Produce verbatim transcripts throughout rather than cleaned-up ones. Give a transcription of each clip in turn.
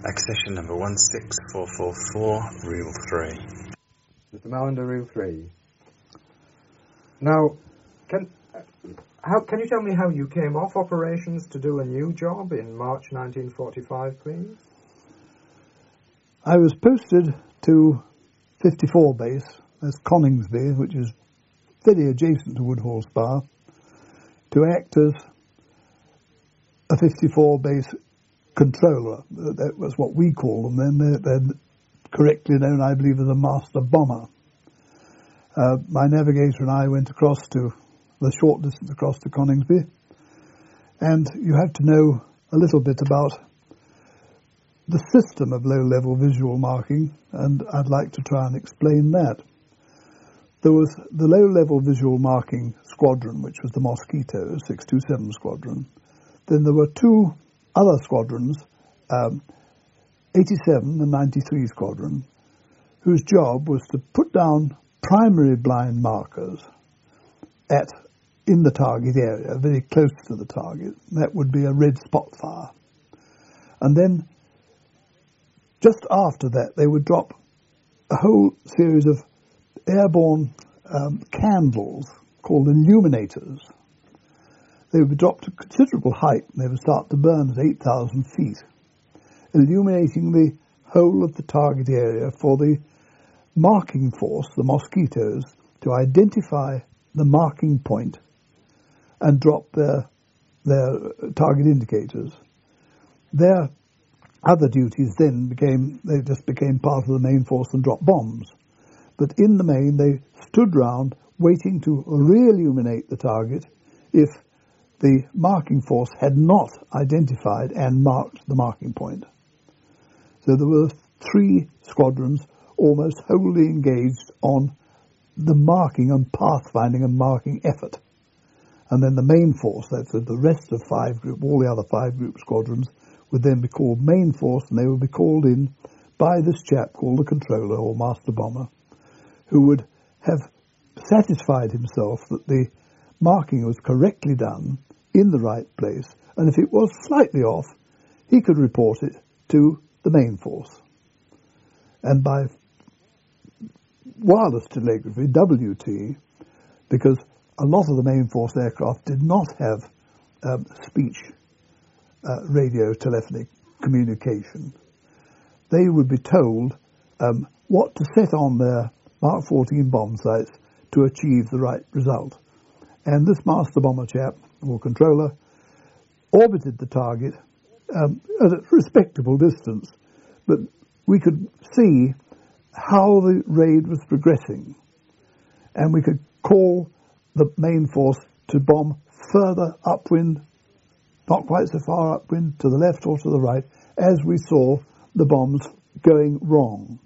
Accession number one six four four four, reel three. Mister Malander, reel three. Now, can uh, how can you tell me how you came off operations to do a new job in March nineteen forty-five, please? I was posted to fifty-four base, that's Coningsby, which is very adjacent to Woodhall Spa, to act as a fifty-four base controller. That was what we call them then. They're, they're correctly known, I believe, as a master bomber. Uh, my navigator and I went across to the short distance across to Coningsby, and you have to know a little bit about the system of low-level visual marking, and I'd like to try and explain that. There was the low-level visual marking squadron, which was the Mosquito six two seven squadron. Then there were two other squadrons, um, eighty-seven and ninety-three squadron, whose job was to put down primary blind markers at in the target area, very close to the target. That would be a red spot fire. And then, just after that, they would drop a whole series of airborne um, candles called illuminators. They would be dropped to considerable height, and they would start to burn at eight thousand feet, illuminating the whole of the target area for the marking force, the Mosquitoes, to identify the marking point and drop their, their target indicators. Their other duties then became, they just became part of the main force and dropped bombs. But in the main, they stood round waiting to re-illuminate the target if the marking force had not identified and marked the marking point. So there were three squadrons almost wholly engaged on the marking and pathfinding and marking effort. And then the main force, that's the rest of five group, all the other five group squadrons, would then be called main force, and they would be called in by this chap called the controller or master bomber, who would have satisfied himself that the marking was correctly done in the right place, and if it was slightly off, he could report it to the main force. And by wireless telegraphy, W T, because a lot of the main force aircraft did not have um, speech uh, radio telephony communication, they would be told um, what to set on their Mark fourteen bomb sites to achieve the right result. And this master bomber chap, or controller, orbited the target um, at a respectable distance, but we could see how the raid was progressing, and we could call the main force to bomb further upwind, not quite so far upwind, to the left or to the right, as we saw the bombs going wrong.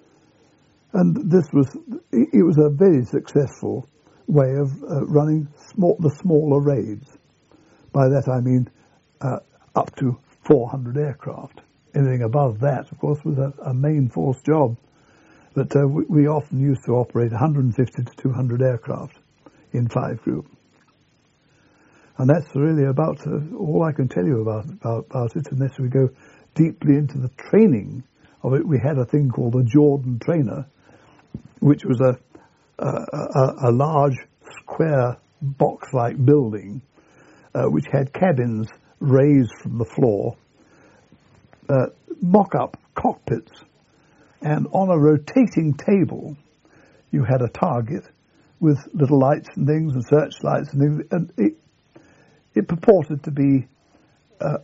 And this was, it was a very successful way of uh, running small, the smaller raids. By that I mean uh, up to four hundred aircraft. Anything above that, of course, was a, a main force job. But uh, we, we often used to operate one hundred fifty to two hundred aircraft in five group. And that's really about uh, all I can tell you about, about, about it, unless we go deeply into the training of it. We had a thing called the Jordan Trainer, which was a, a, a, a large square box-like building uh, which had cabins raised from the floor, uh, mock-up cockpits, and on a rotating table you had a target with little lights and things and searchlights and things, and it, it purported to be uh,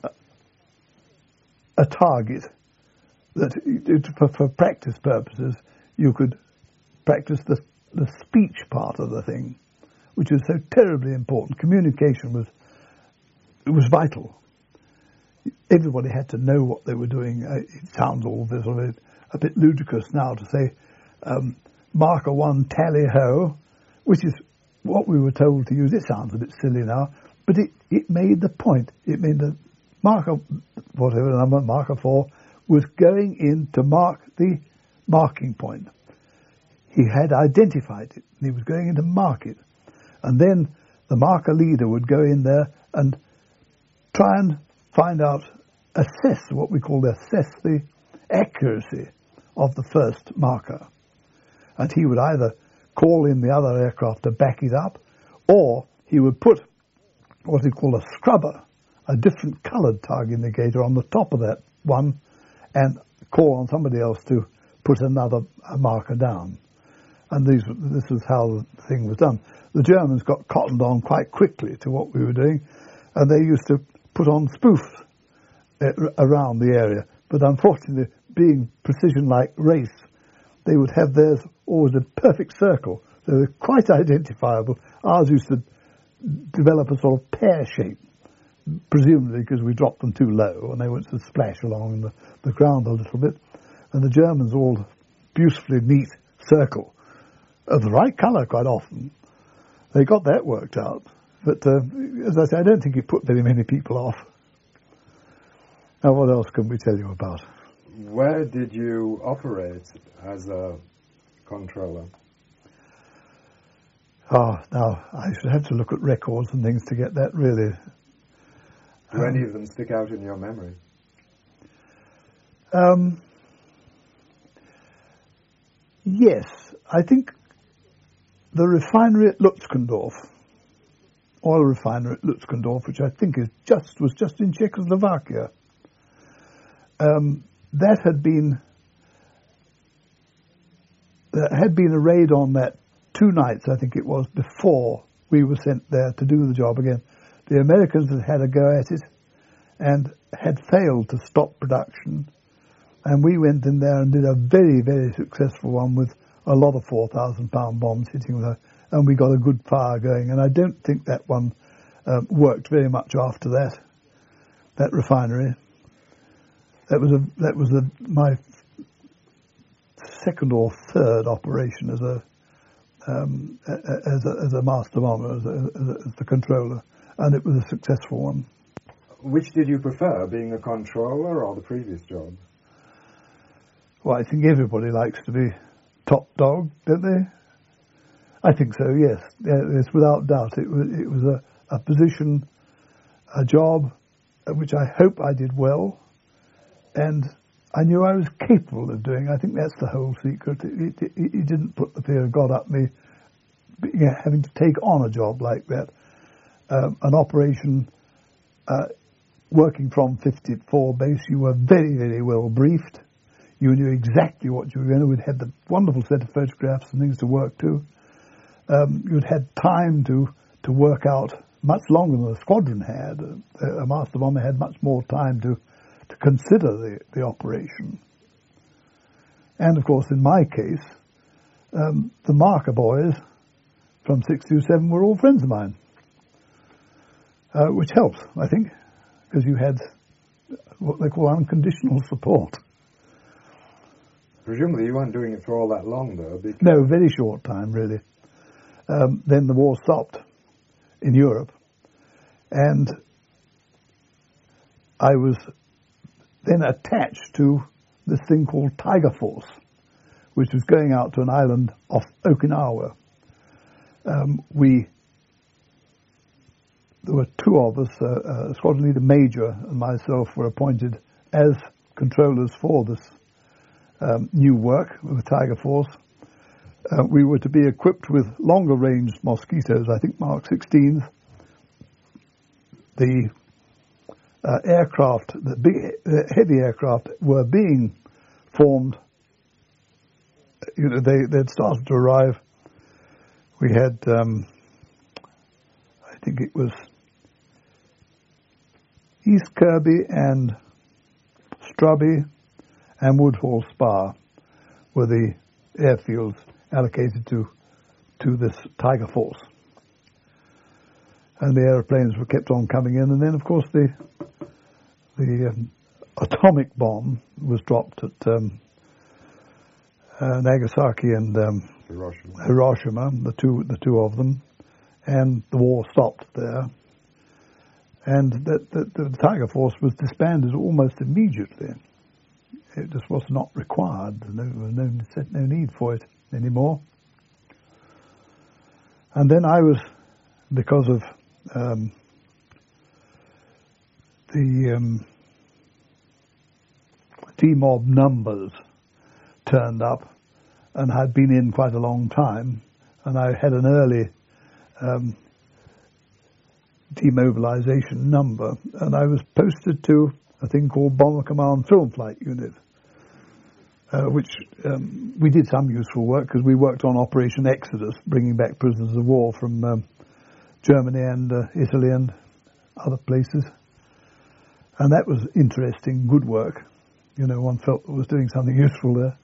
a target that, it, for, for practice purposes, you could practice the, the speech part of the thing, which is so terribly important. Communication was it was vital. Everybody had to know what they were doing. It sounds all this a bit, a bit ludicrous now to say um, marker one tally ho, which is what we were told to use. It sounds a bit silly now, but it, it made the point. It made the marker, whatever number, marker four, was going in to mark the marking point. He had identified it, and he was going in to mark it. And then the marker leader would go in there and try and find out assess, what we call assess the accuracy of the first marker. And he would either call in the other aircraft to back it up, or he would put what he called a scrubber, a different coloured target indicator on the top of that one, and call on somebody else to put another a marker down. And these, this is how the thing was done. The Germans got cottoned on quite quickly to what we were doing, and they used to put on spoofs uh, around the area. But unfortunately, being precision-like race, they would have theirs always a perfect circle. They were quite identifiable. Ours used to develop a sort of pear shape, presumably because we dropped them too low, and they went to splash along the, the ground a little bit. And the Germans all beautifully neat circle of the right colour quite often. They got that worked out. But uh, as I say, I don't think it put very many people off. Now, what else can we tell you about? Where did you operate as a controller? Oh, now, I should have to look at records and things to get that really. Do um, any of them stick out in your memory? Um, yes, I think the refinery at Lutskendorf, oil refinery at Lutskendorf, which I think is just was just in Czechoslovakia, um, that had been there had been a raid on that two nights, I think it was, before we were sent there to do the job again. The Americans had had a go at it and had failed to stop production, and we went in there and did a very, very successful one with a lot of four thousand pound bombs hitting her, and we got a good fire going. And I don't think that one um, worked very much after that, that refinery. That was a that was a, my second or third operation as a um, as a, as a master bomber, as, a, as, a, as the controller, and it was a successful one. Which did you prefer, being a controller or the previous job? Well, I think everybody likes to be top dog, don't they? I think so, yes. Yes, without doubt. It was, it was a, a position, a job, which I hope I did well, and I knew I was capable of doing. I think that's the whole secret. It, it, it, it didn't put the fear of God up me, you know, having to take on a job like that. Um, an operation, uh, working from fifty-four base, you were very, very well briefed. You knew exactly what you were going to do. We'd had the wonderful set of photographs and things to work to. Um, you'd had time to, to work out much longer than the squadron had. Uh, a master bomber had much more time to, to consider the, the operation. And, of course, in my case, um, the marker boys from six two seven were all friends of mine, uh, which helps, I think, because you had what they call unconditional support. Presumably you weren't doing it for all that long, though. Because No, very short time, really. Um, then the war stopped in Europe, and I was then attached to this thing called Tiger Force, which was going out to an island off Okinawa. Um, we, there were two of us, uh, uh, Squadron Leader Major and myself were appointed as controllers for this Um, new work with Tiger Force. Uh, we were to be equipped with longer range Mosquitoes, I think Mark sixteens. The uh, aircraft, the big, uh, heavy aircraft were being formed. You know, they, they'd started to arrive. We had, um, I think it was East Kirby and Strubby and Woodhall Spa were the airfields allocated to to this Tiger Force. And the aeroplanes were kept on coming in, and then, of course, the the um, atomic bomb was dropped at um, uh, Nagasaki and um, Hiroshima. Hiroshima, the two the two of them, and the war stopped there. And that the, the Tiger Force was disbanded almost immediately. It just was not required. There was no, no need for it anymore. And then I was, because of um, the um, T-mob numbers turned up and had been in quite a long time, and I had an early um, demobilization number, and I was posted to a thing called Bomber Command Film Flight Unit, uh, which um, we did some useful work because we worked on Operation Exodus, bringing back prisoners of war from um, Germany and uh, Italy and other places. And that was interesting, good work. You know, one felt it was doing something useful there.